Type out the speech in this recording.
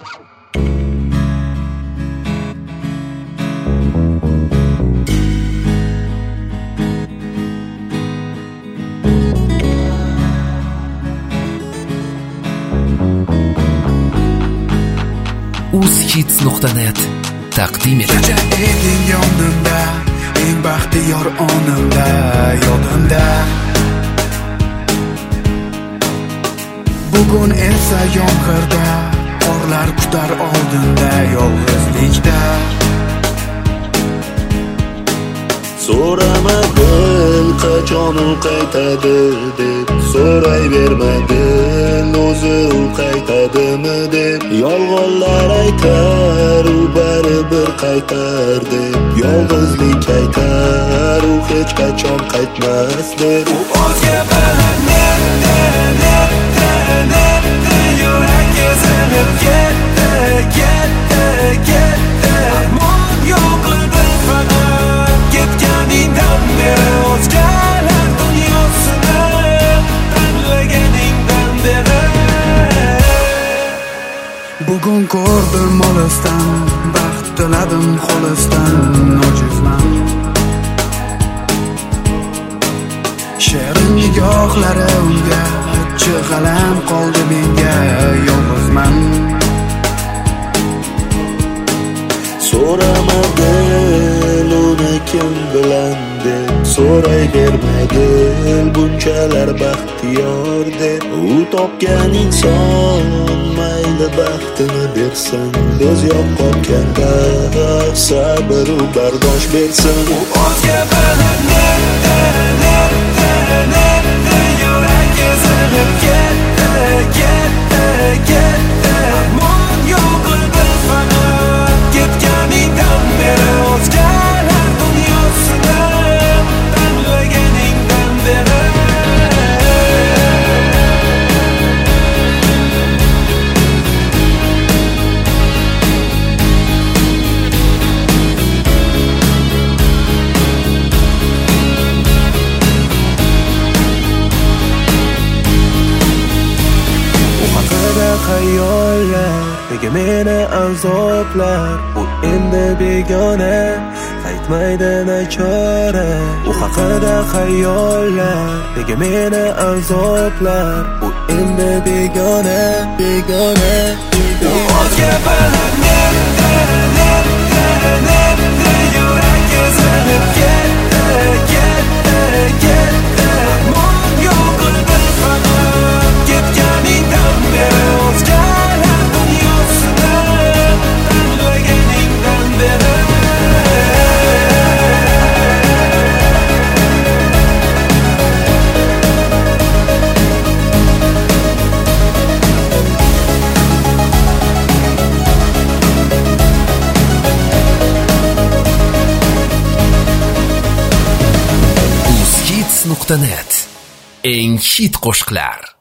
uzkids.net taqdim etadi. Kecha eding yonimda, eng baxtiyor onimda, yodimda. Bugun esa yomg'irda, qorlar kutar oldinda, yolg'izlikda. So'ramadin qachon u qaytadi deb, so'rayvermadin o'zi u qaytadimi deb. Yolg'onlar aytar u baribir qaytar deb, yolg'izlik aytar u hech qachon qaytmas deb. U o'zga bilan netdi yurak ezilib ketdi, ketdi, ketdi. Armon yo'q edi faqat ketganingdan beri, o'zgalar dunyosini tanlaganingdan beri. Bugun ko'rdim olisdan, baxt tiladim xolisdan, ojizman. She'rim nigohlari unga, chig'alam qoldi menga, yolg'izman. So'ramadin uni kim bilan deb, so'rayvermagin bunchalar baxtiyor deb. U topgan inson mayli baxtini bersin, biz yo'q qolganda sabr u bardosh bersin. U o'zga bilan netdi yurak ezilib ketdi, ketdi, ketdi. Armon yo'q edi faqat ketganingdan beri, o'zgalar dunyosini tanlaganingdan beri. Xayollar nega meni azoblar, u endi begona, qaytmaydi nachora. U haqida xayollar nega meni azoblar, u endi begona, begona, begona. O'zga bilan netdi yurak ezilib ketdi, ketdi, ketdi. Armon yo'q edi faqat ketganingdan beri, o'zgalar dunyosini tanlaganingdan beri. uzkids.net eng hit qo'shiqlar.